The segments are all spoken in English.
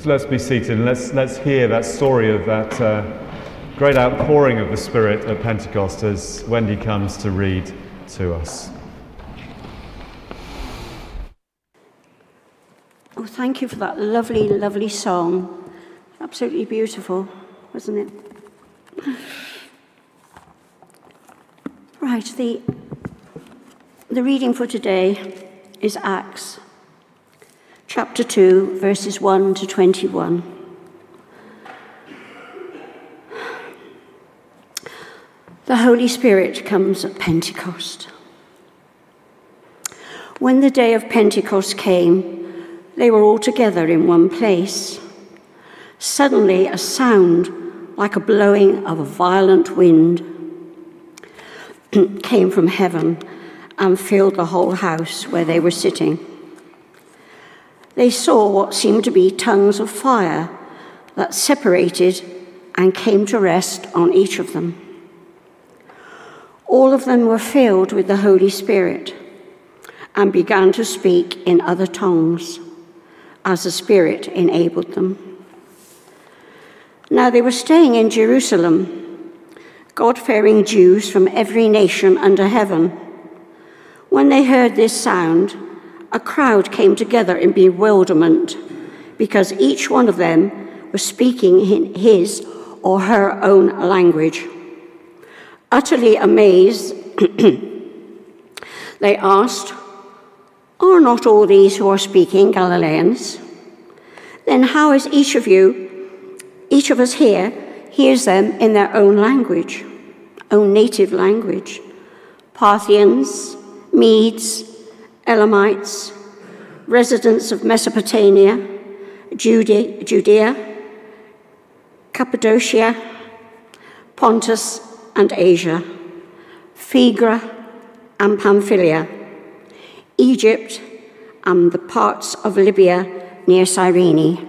let's be seated and let's hear that story of that great outpouring of the Spirit at Pentecost as Wendy comes to read to us. Oh, thank you for that lovely, lovely song. Absolutely beautiful, wasn't it? Right, the reading for today is Acts, chapter 2, verses 1 to 21. The Holy Spirit comes at Pentecost. When the day of Pentecost came, they were all together in one place. Suddenly, a sound like a blowing of a violent wind came from heaven and filled the whole house where they were sitting. They saw what seemed to be tongues of fire that separated and came to rest on each of them. All of them were filled with the Holy Spirit and began to speak in other tongues, as the Spirit enabled them. Now they were staying in Jerusalem, God-fearing Jews from every nation under heaven. When they heard this sound, a crowd came together in bewilderment, because each one of them was speaking in his or her own language. Utterly amazed, they asked, "Are not all these who are speaking Galileans? Then how is each of us here, hears them in their own language, own native language? Parthians, Medes, Elamites, residents of Mesopotamia, Judea, Cappadocia, Pontus and Asia, Phrygia and Pamphylia, Egypt, and the parts of Libya near Cyrene.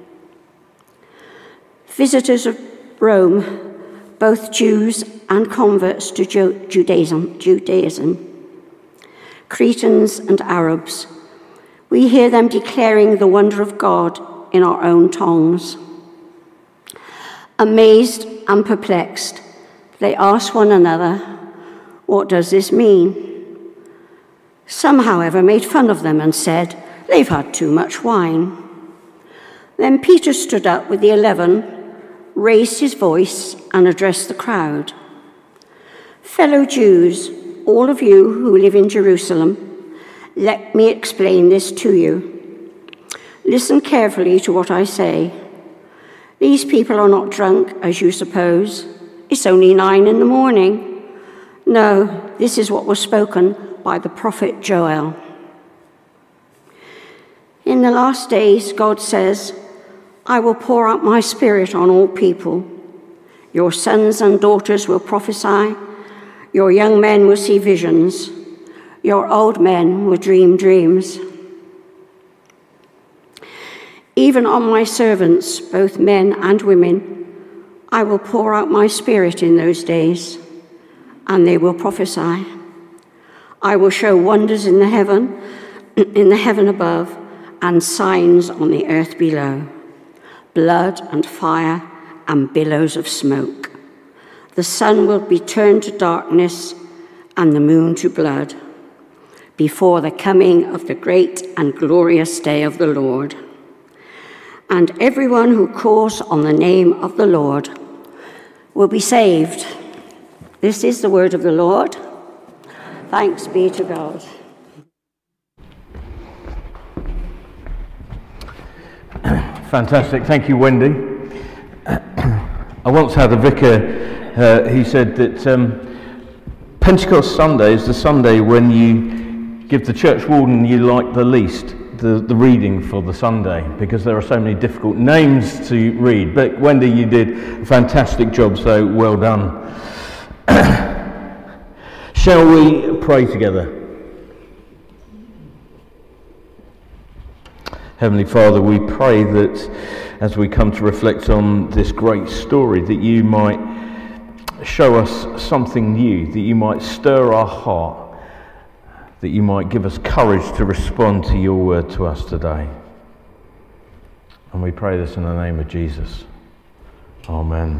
Visitors of Rome, both Jews and converts to Judaism, Cretans and Arabs. We hear them declaring the wonder of God in our own tongues." Amazed and perplexed, they asked one another, "What does this mean?" Some, however, made fun of them and said, "They've had too much wine." Then Peter stood up with the 11, raised his voice, and addressed the crowd. "Fellow Jews, all of you who live in Jerusalem, let me explain this to you. Listen carefully to what I say. These people are not drunk, as you suppose. It's only 9 a.m. No, this is what was spoken by the prophet Joel. In the last days, God says, I will pour out my Spirit on all people. Your sons and daughters will prophesy. Your young men will see visions. Your old men will dream dreams. Even on my servants, both men and women, I will pour out my Spirit in those days, and they will prophesy. I will show wonders in the heaven above, and signs on the earth below, blood and fire and billows of smoke. The sun will be turned to darkness and the moon to blood before the coming of the great and glorious day of the Lord. And everyone who calls on the name of the Lord will be saved." This is the word of the Lord. Thanks be to God. Fantastic. Thank you, Wendy. I once had a vicar, he said that Pentecost Sunday is the Sunday when you give the church warden you like the least the reading for the Sunday, because there are so many difficult names to read. But Wendy, you did a fantastic job, so well done. Shall we pray together? Heavenly Father, we pray that as we come to reflect on this great story, that you might show us something new, that you might stir our heart, that you might give us courage to respond to your word to us today. And we pray this in the name of Jesus. Amen.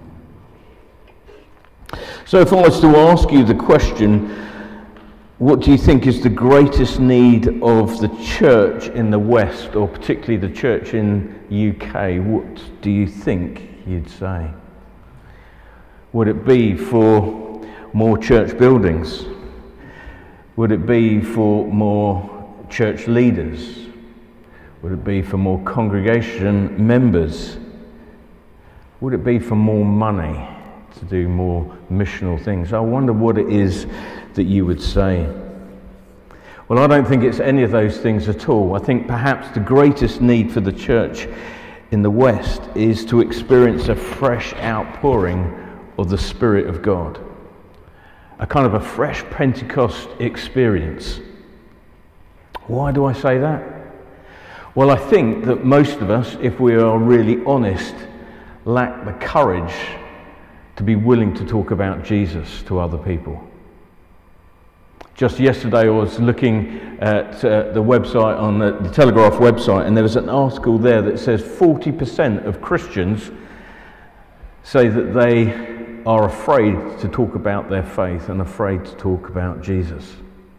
So if I was to ask you the question, what do you think is the greatest need of the church in the West, or particularly the church in UK, what do you think you'd say? Would it be for more church buildings? Would it be for more church leaders? Would it be for more congregation members? Would it be for more money to do more missional things? I wonder what it is that you would say. Well, I don't think it's any of those things at all. I think perhaps the greatest need for the church in the West is to experience a fresh outpouring of the Spirit of God. A kind of a fresh Pentecost experience. Why do I say that? Well, I think that most of us, if we are really honest, lack the courage to be willing to talk about Jesus to other people. Just yesterday I was looking at the website, on the Telegraph website, and there was an article there that says 40% of Christians say that they are afraid to talk about their faith and afraid to talk about Jesus.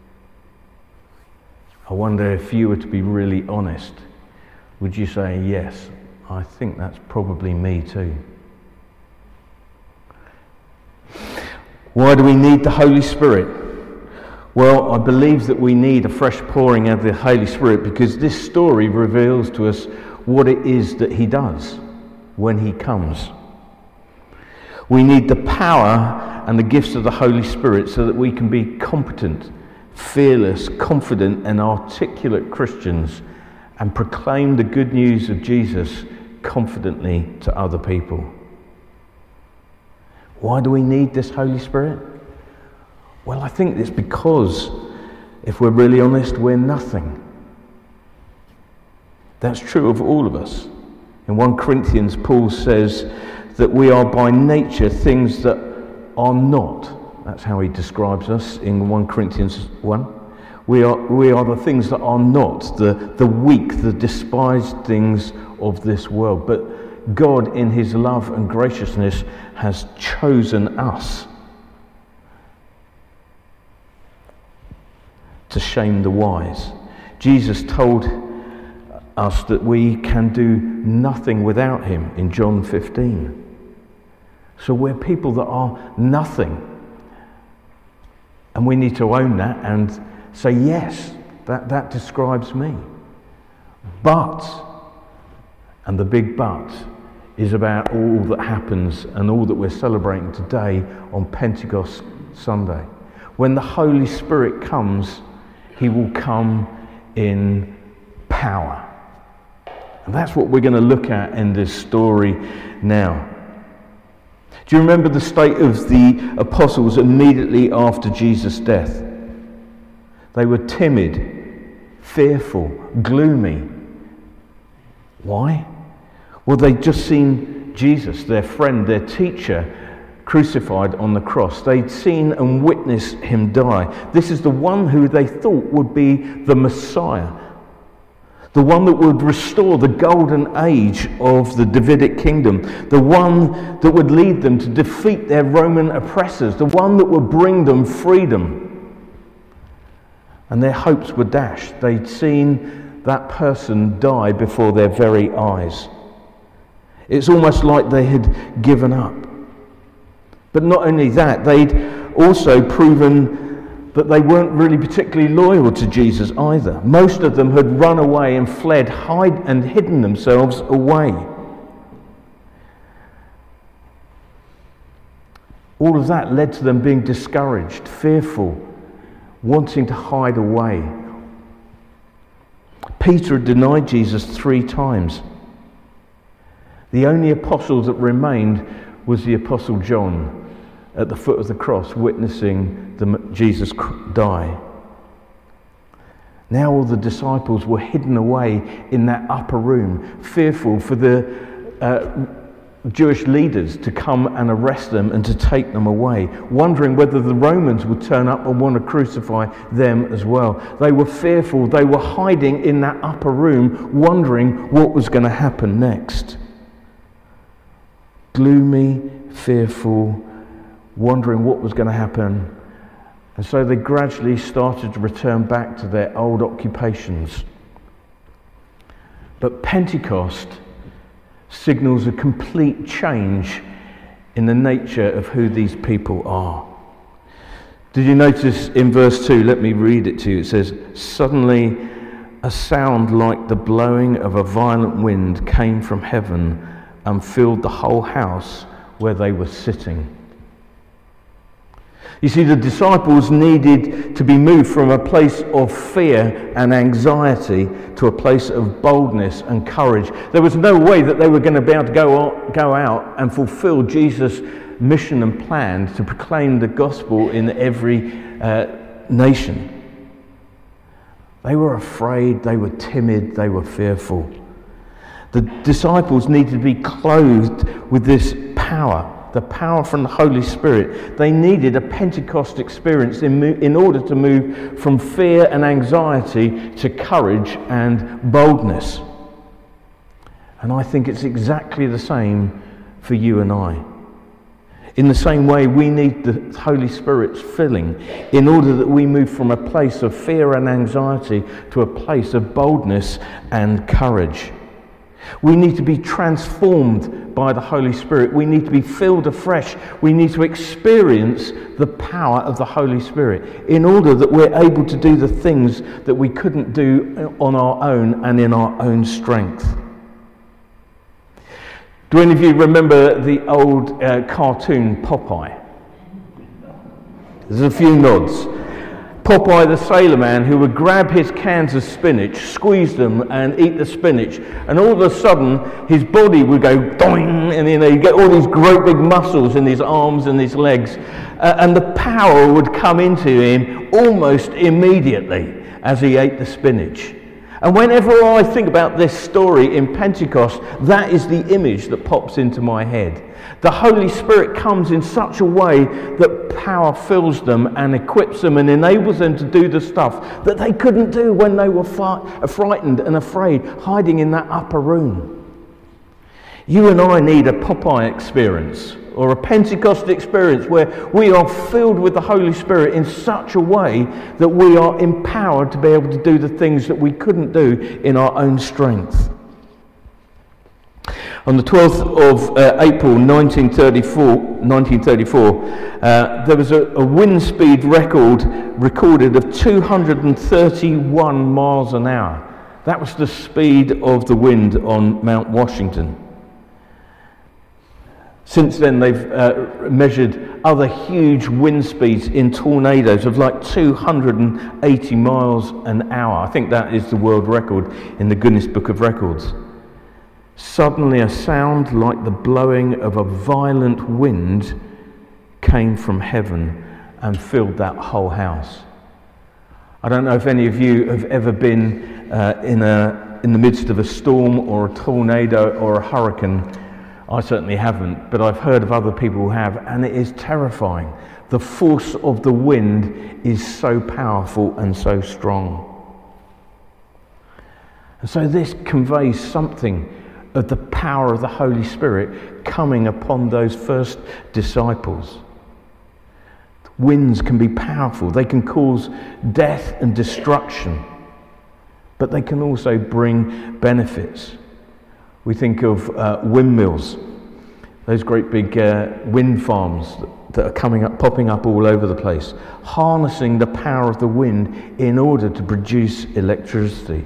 I wonder if you were to be really honest, would you say, yes, I think that's probably me too? Why do we need the Holy Spirit? Well, I believe that we need a fresh pouring of the Holy Spirit because this story reveals to us what it is that he does when he comes. We need the power and the gifts of the Holy Spirit so that we can be competent, fearless, confident and articulate Christians and proclaim the good news of Jesus confidently to other people. Why do we need this Holy Spirit? Well, I think it's because, if we're really honest, we're nothing. That's true of all of us. In 1 Corinthians, Paul says that we are by nature things that are not. That's how he describes us in 1 Corinthians 1. We are the things that are not, the weak, the despised things of this world. But God, in his love and graciousness, has chosen us to shame the wise. Jesus told us that we can do nothing without him in John 15. So we're people that are nothing. And we need to own that and say, yes, that describes me. But, and the big but, is about all that happens and all that we're celebrating today on Pentecost Sunday. When the Holy Spirit comes, he will come in power. And that's what we're going to look at in this story now. Do you remember the state of the apostles immediately after Jesus' death? They were timid, fearful, gloomy. Why? Well, they'd just seen Jesus, their friend, their teacher, crucified on the cross. They'd seen and witnessed him die. This is the one who they thought would be the Messiah, the one that would restore the golden age of the Davidic kingdom, the one that would lead them to defeat their Roman oppressors, the one that would bring them freedom. And their hopes were dashed. They'd seen that person die before their very eyes. It's almost like they had given up. But not only that, they'd also proven that they weren't really particularly loyal to Jesus either. Most of them had run away and fled, and hidden themselves away. All of that led to them being discouraged, fearful, wanting to hide away. Peter had denied Jesus 3 times. The only apostle that remained was the apostle John at the foot of the cross, witnessing Jesus die. Now all the disciples were hidden away in that upper room, fearful for the Jewish leaders to come and arrest them and to take them away, wondering whether the Romans would turn up and want to crucify them as well. They were fearful. They were hiding in that upper room, wondering what was going to happen next. Gloomy, fearful, wondering what was going to happen. And so they gradually started to return back to their old occupations. But Pentecost signals a complete change in the nature of who these people are. Did you notice in verse 2? Let me read it to you. It says, "Suddenly a sound like the blowing of a violent wind came from heaven and filled the whole house where they were sitting." You see, the disciples needed to be moved from a place of fear and anxiety to a place of boldness and courage. There was no way that they were going to be able to go out and fulfill Jesus' mission and plan to proclaim the gospel in every nation. They were afraid, they were timid, they were fearful. The disciples needed to be clothed with this power, the power from the Holy Spirit. They needed a Pentecost experience in order to move from fear and anxiety to courage and boldness. And I think it's exactly the same for you and I. In the same way, we need the Holy Spirit's filling in order that we move from a place of fear and anxiety to a place of boldness and courage. We need to be transformed by the Holy Spirit. We need to be filled afresh. We need to experience the power of the Holy Spirit in order that we're able to do the things that we couldn't do on our own and in our own strength. Do any of you remember the old cartoon Popeye? There's a few nods. Popeye the sailor man who would grab his cans of spinach, squeeze them and eat the spinach, and all of a sudden his body would go doing, and you get all these great big muscles in his arms and his legs, and the power would come into him almost immediately as he ate the spinach. And whenever I think about this story in Pentecost, that is the image that pops into my head. The Holy Spirit comes in such a way that power fills them and equips them and enables them to do the stuff that they couldn't do when they were frightened and afraid, hiding in that upper room. You and I need a Popeye experience, or a Pentecost experience, where we are filled with the Holy Spirit in such a way that we are empowered to be able to do the things that we couldn't do in our own strength. On the 12th of April 1934, there was a wind speed record recorded of 231 miles an hour. That was the speed of the wind on Mount Washington. Since then, they've measured other huge wind speeds in tornadoes of like 280 miles an hour. I think that is the world record in the Guinness Book of Records. Suddenly, a sound like the blowing of a violent wind came from heaven and filled that whole house. I don't know if any of you have ever been in the midst of a storm or a tornado or a hurricane. I certainly haven't, but I've heard of other people who have, and it is terrifying. The force of the wind is so powerful and so strong. And so this conveys something of the power of the Holy Spirit coming upon those first disciples. Winds can be powerful. They can cause death and destruction, but they can also bring benefits. We think of windmills, those great big wind farms that are popping up all over the place, harnessing the power of the wind in order to produce electricity.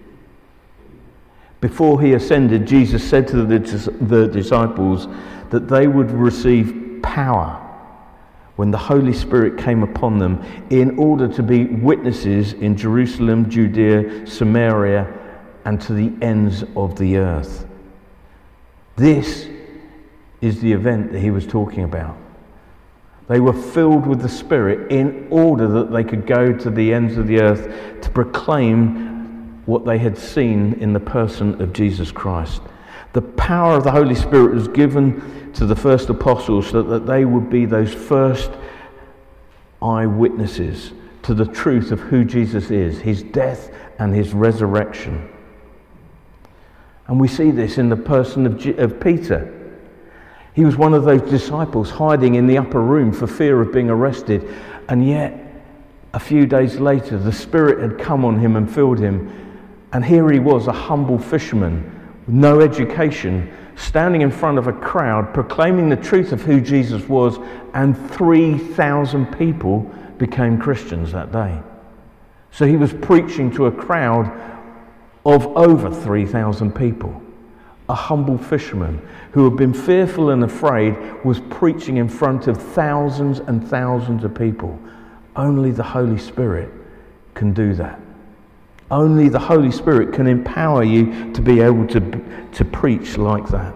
Before he ascended, Jesus said to the disciples that they would receive power when the Holy Spirit came upon them in order to be witnesses in Jerusalem, Judea, Samaria, and to the ends of the earth. This is the event that he was talking about. They were filled with the Spirit in order that they could go to the ends of the earth to proclaim what they had seen in the person of Jesus Christ. The power of the Holy Spirit was given to the first apostles so that they would be those first eyewitnesses to the truth of who Jesus is, his death and his resurrection. And we see this in the person of Peter. He was one of those disciples hiding in the upper room for fear of being arrested, and yet a few days later the Spirit had come on him and filled him, and here he was, a humble fisherman with no education, standing in front of a crowd proclaiming the truth of who Jesus was, and 3,000 people became Christians that day. So he was preaching to a crowd of over 3,000 people. A humble fisherman who had been fearful and afraid was preaching in front of thousands and thousands of people. Only the Holy Spirit can do that. Only the Holy Spirit can empower you to be able to preach like that.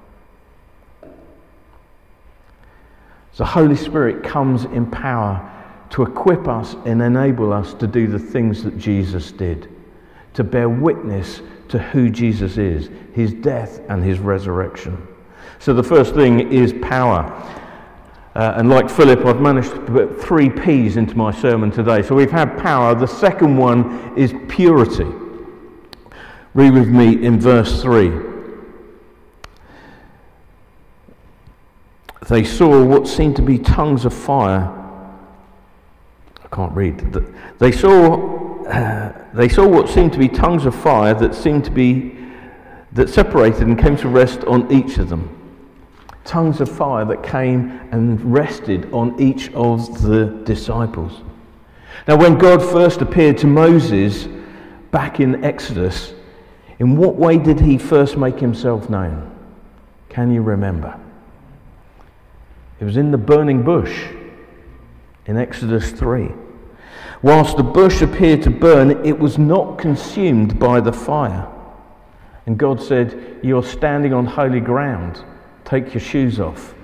The Holy Spirit comes in power to equip us and enable us to do the things that Jesus did, to bear witness to who Jesus is, his death and his resurrection. So the first thing is power. And like Philip, I've managed to put 3 P's into my sermon today. So we've had power. The second one is purity. Read with me in verse 3. They saw what seemed to be tongues of fire. I can't read. They saw what seemed to be tongues of fire that separated and came to rest on each of them. Tongues of fire that came and rested on each of the disciples. Now, when God first appeared to Moses back in Exodus, in what way did he first make himself known? Can you remember? It was in the burning bush in Exodus 3. Whilst the bush appeared to burn, it was not consumed by the fire. And God said, "You're standing on holy ground. Take your shoes off."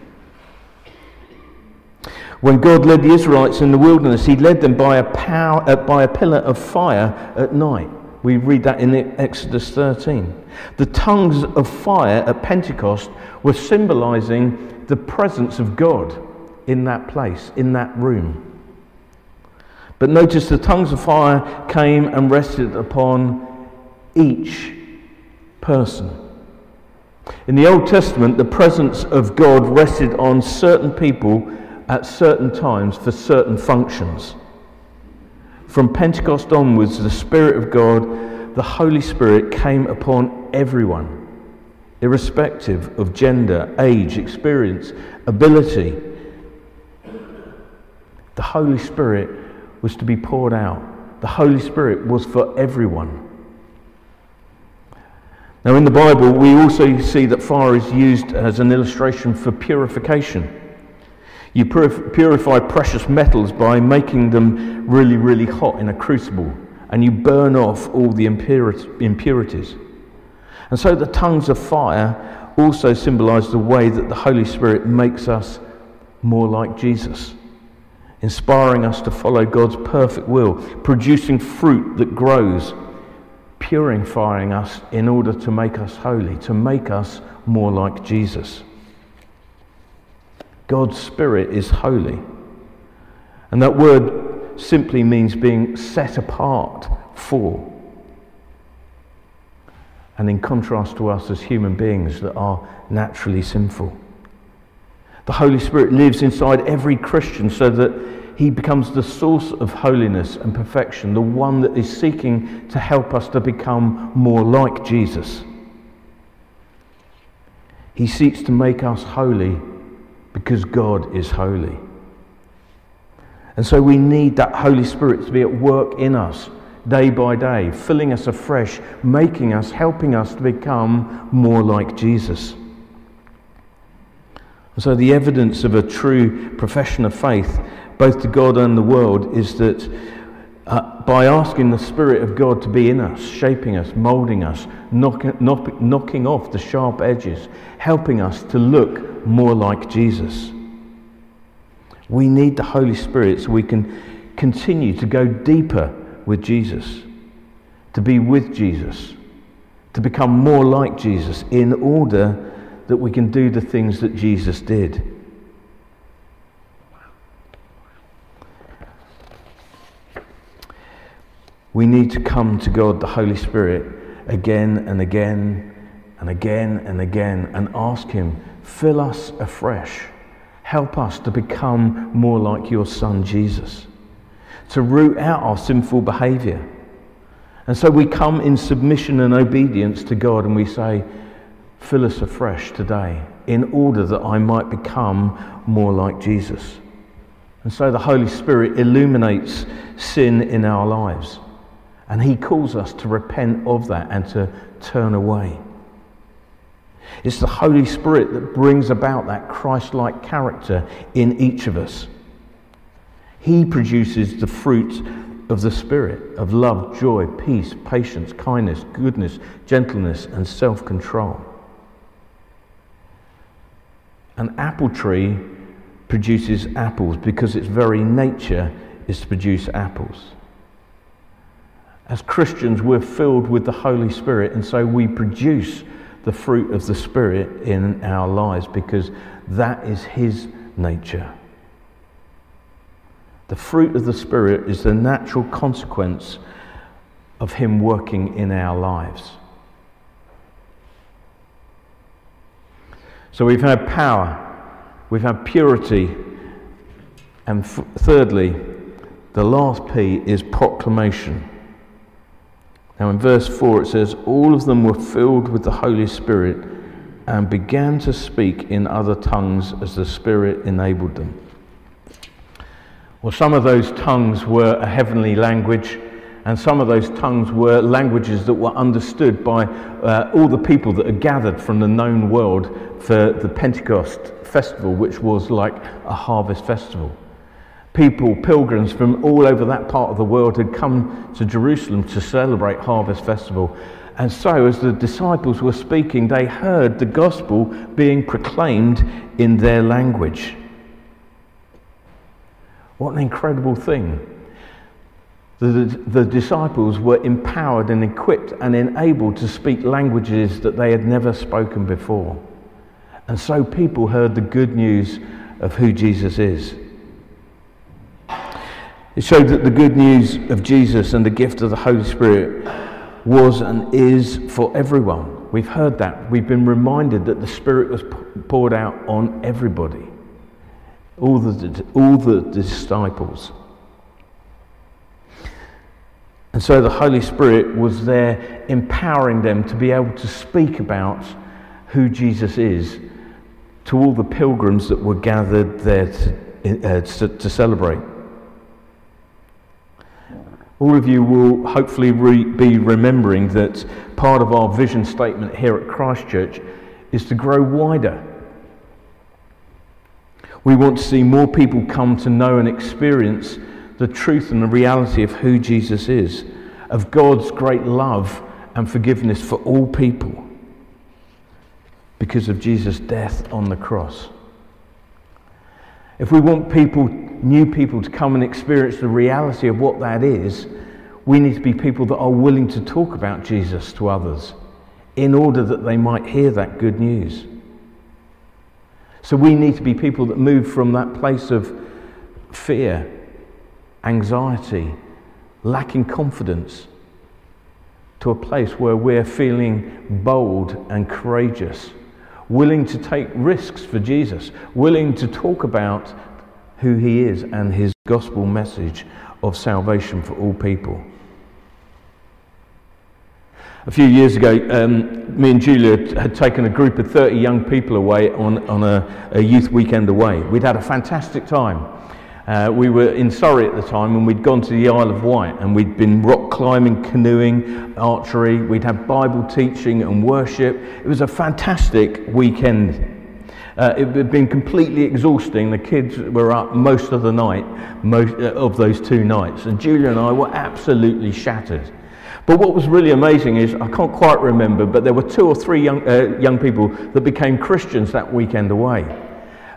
When God led the Israelites in the wilderness, he led them by a pillar of fire at night. We read that in Exodus 13. The tongues of fire at Pentecost were symbolizing the presence of God in that place, in that room. But notice the tongues of fire came and rested upon each person. In the Old Testament, the presence of God rested on certain people at certain times for certain functions. From Pentecost onwards, the Spirit of God, the Holy Spirit, came upon everyone, irrespective of gender, age, experience, ability. The Holy Spirit was to be poured out. The Holy Spirit was for everyone. Now, in the Bible, we also see that fire is used as an illustration for purification. You purify precious metals by making them really, really hot in a crucible, and you burn off all the impurities. And so the tongues of fire also symbolize the way that the Holy Spirit makes us more like Jesus, inspiring us to follow God's perfect will, producing fruit that grows, purifying us in order to make us holy, to make us more like Jesus. God's Spirit is holy. And that word simply means being set apart for. And in contrast to us as human beings that are naturally sinful. The Holy Spirit lives inside every Christian so that he becomes the source of holiness and perfection, the one that is seeking to help us to become more like Jesus. He seeks to make us holy because God is holy. And so we need that Holy Spirit to be at work in us day by day, filling us afresh, making us, helping us to become more like Jesus. And so the evidence of a true profession of faith, both to God and the world, is that by asking the Spirit of God to be in us, shaping us, moulding us, knocking off the sharp edges, helping us to look more like Jesus. We need the Holy Spirit so we can continue to go deeper with Jesus, to be with Jesus, to become more like Jesus in order that we can do the things that Jesus did. We need to come to God, the Holy Spirit, again and again and again and again and ask him, fill us afresh. Help us to become more like your Son, Jesus. To root out our sinful behaviour. And so we come in submission and obedience to God and we say, fill us afresh today in order that I might become more like Jesus. And so the Holy Spirit illuminates sin in our lives. And he calls us to repent of that and to turn away. It's the Holy Spirit that brings about that Christ-like character in each of us. He produces the fruit of the Spirit, of love, joy, peace, patience, kindness, goodness, gentleness, and self-control. An apple tree produces apples because its very nature is to produce apples. As Christians, we're filled with the Holy Spirit, and so we produce the fruit of the Spirit in our lives because that is his nature. The fruit of the Spirit is the natural consequence of him working in our lives. So we've had power, we've had purity, and thirdly, the last P is proclamation. Now in verse 4 it says, all of them were filled with the Holy Spirit and began to speak in other tongues as the Spirit enabled them. Well, some of those tongues were a heavenly language, and some of those tongues were languages that were understood by all the people that had gathered from the known world for the Pentecost festival, which was like a harvest festival. People, pilgrims from all over that part of the world had come to Jerusalem to celebrate Harvest Festival. And so as the disciples were speaking, they heard the gospel being proclaimed in their language. What an incredible thing. The disciples were empowered and equipped and enabled to speak languages that they had never spoken before. And so people heard the good news of who Jesus is. It showed that the good news of Jesus and the gift of the Holy Spirit was and is for everyone. We've heard that. We've been reminded that the Spirit was poured out on everybody. All the disciples. And so the Holy Spirit was there empowering them to be able to speak about who Jesus is to all the pilgrims that were gathered there to celebrate. All of you will hopefully be remembering that part of our vision statement here at Christchurch is to grow wider. We want to see more people come to know and experience the truth and the reality of who Jesus is, of God's great love and forgiveness for all people because of Jesus' death on the cross. If we want new people to come and experience the reality of what that is, we need to be people that are willing to talk about Jesus to others in order that they might hear that good news. So we need to be people that move from that place of fear, anxiety, lacking confidence, to a place where we're feeling bold and courageous, willing to take risks for Jesus, willing to talk about who he is and his gospel message of salvation for all people. A few years ago, me and Julia had taken a group of 30 young people away on a youth weekend away. We'd had a fantastic time. We were in Surrey at the time, and we'd gone to the Isle of Wight, and we'd been rock climbing, canoeing, archery. We'd had Bible teaching and worship. It was a fantastic weekend. It had been completely exhausting. The kids were up most of the night, most of those 2 nights, and Julia and I were absolutely shattered. But what was really amazing is, I can't quite remember, but there were 2 or 3 young people that became Christians that weekend away.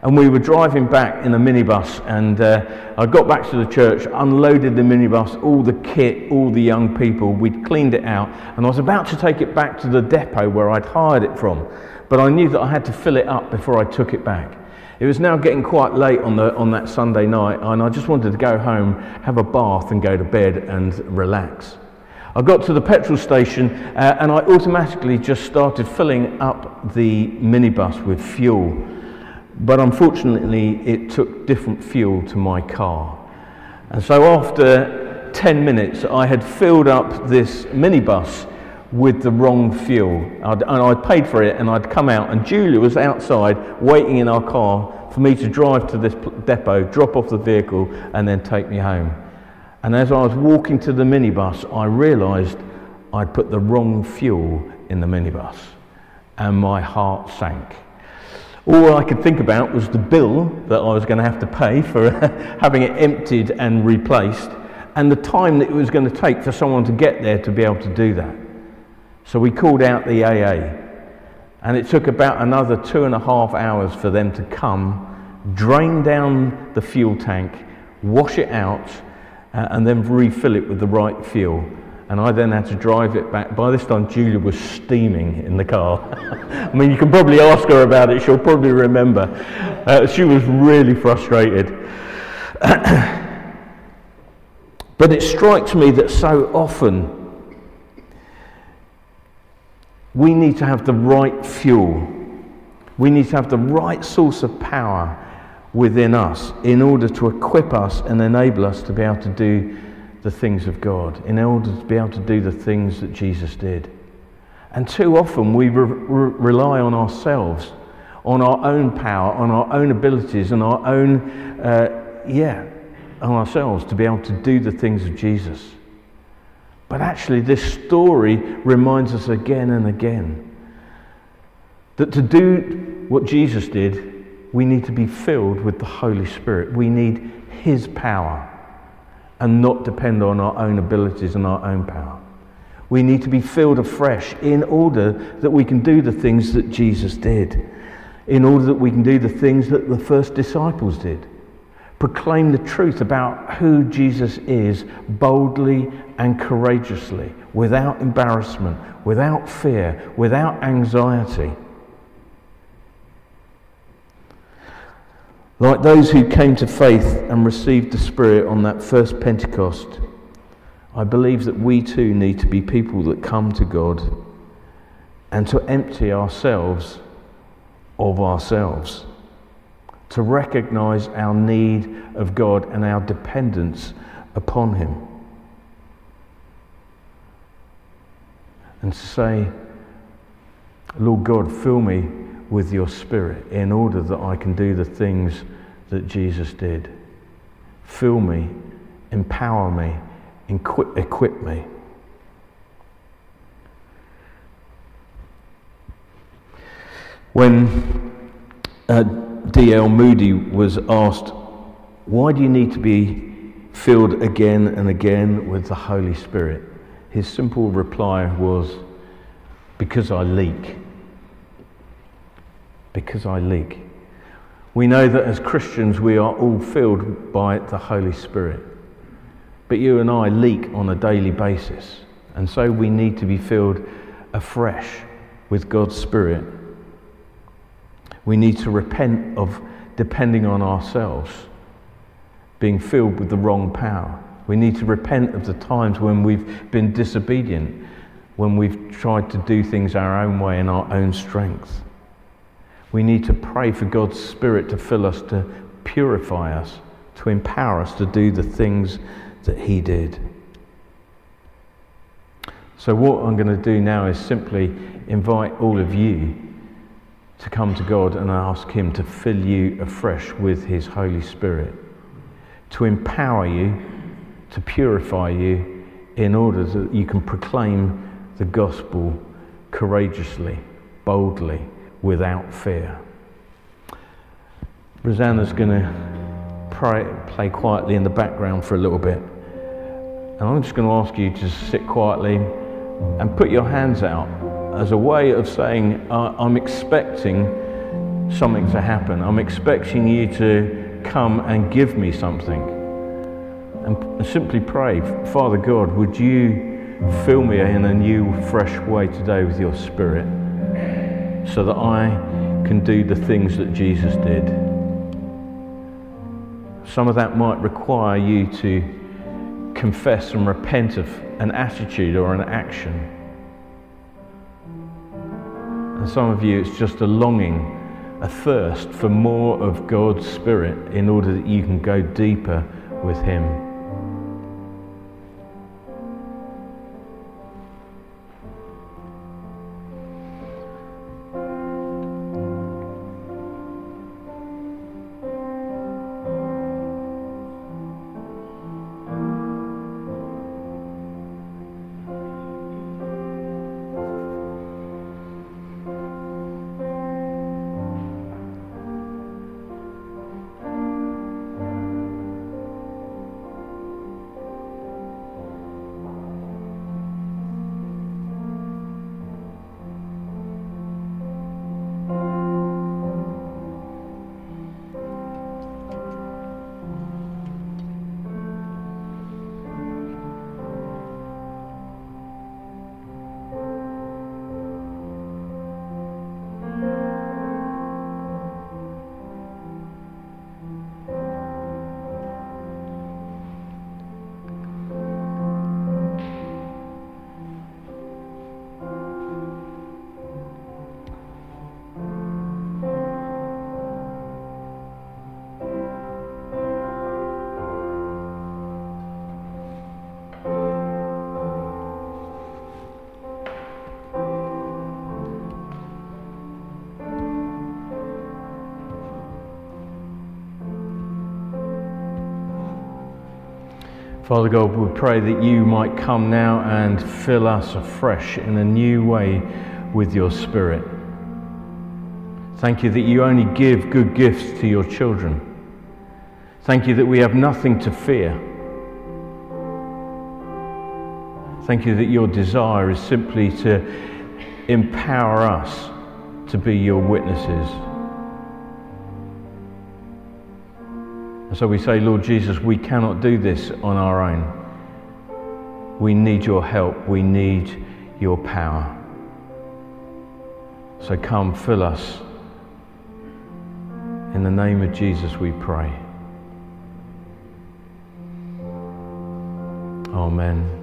And we were driving back in a minibus, and I got back to the church, unloaded the minibus, all the kit, all the young people. We'd cleaned it out, and I was about to take it back to the depot where I'd hired it from, but I knew that I had to fill it up before I took it back. It was now getting quite late on that Sunday night, and I just wanted to go home, have a bath and go to bed and relax. I got to the petrol station and I automatically just started filling up the minibus with fuel. But unfortunately, it took different fuel to my car. And so after 10 minutes, I had filled up this minibus with the wrong fuel. And I'd paid for it, and I'd come out, and Julia was outside waiting in our car for me to drive to this depot, drop off the vehicle, and then take me home. And as I was walking to the minibus, I realised I'd put the wrong fuel in the minibus, and my heart sank. All I could think about was the bill that I was going to have to pay for having it emptied and replaced, and the time that it was going to take for someone to get there to be able to do that. So we called out the AA, and it took about another 2.5 hours for them to come, drain down the fuel tank, wash it out, and then refill it with the right fuel. And I then had to drive it back. By this time, Julia was steaming in the car. I mean, you can probably ask her about it. She'll probably remember. She was really frustrated. But it strikes me that so often we need to have the right fuel. We need to have the right source of power within us in order to equip us and enable us to be able to do the things of God, in order to be able to do the things that Jesus did. And too often we rely on ourselves, on our own power, on our own abilities, and our own, on ourselves to be able to do the things of Jesus. But actually this story reminds us again and again that to do what Jesus did, we need to be filled with the Holy Spirit. We need His power, and not depend on our own abilities and our own power. We need to be filled afresh in order that we can do the things that Jesus did, in order that we can do the things that the first disciples did. Proclaim the truth about who Jesus is boldly and courageously, without embarrassment, without fear, without anxiety. Like those who came to faith and received the Spirit on that first Pentecost, I believe that we too need to be people that come to God and to empty ourselves of ourselves, to recognise our need of God and our dependence upon Him, and to say, Lord God, fill me with your Spirit in order that I can do the things that Jesus did. Fill me, empower me, equip me. When D.L. Moody was asked, why do you need to be filled again and again with the Holy Spirit? His simple reply was, because I leak. Because I leak. We know that as Christians we are all filled by the Holy Spirit, but you and I leak on a daily basis, and so we need to be filled afresh with God's Spirit. We need to repent of depending on ourselves, being filled with the wrong power. We need to repent of the times when we've been disobedient, when we've tried to do things our own way in our own strength. We need to pray for God's Spirit to fill us, to purify us, to empower us to do the things that He did. So what I'm going to do now is simply invite all of you to come to God and ask Him to fill you afresh with His Holy Spirit, to empower you, to purify you, in order that you can proclaim the gospel courageously, boldly, without fear. Rosanna's going to play quietly in the background for a little bit. And I'm just going to ask you to sit quietly and put your hands out as a way of saying, I'm expecting something to happen. I'm expecting you to come and give me something. And simply pray, Father God, would you fill me in a new, fresh way today with your Spirit, so that I can do the things that Jesus did. Some of that might require you to confess and repent of an attitude or an action. And some of you, it's just a longing, a thirst for more of God's Spirit in order that you can go deeper with Him. Father God, we pray that you might come now and fill us afresh in a new way with your Spirit. Thank you that you only give good gifts to your children. Thank you that we have nothing to fear. Thank you that your desire is simply to empower us to be your witnesses. And so we say, Lord Jesus, we cannot do this on our own. We need your help. We need your power. So come, fill us. In the name of Jesus we pray. Amen.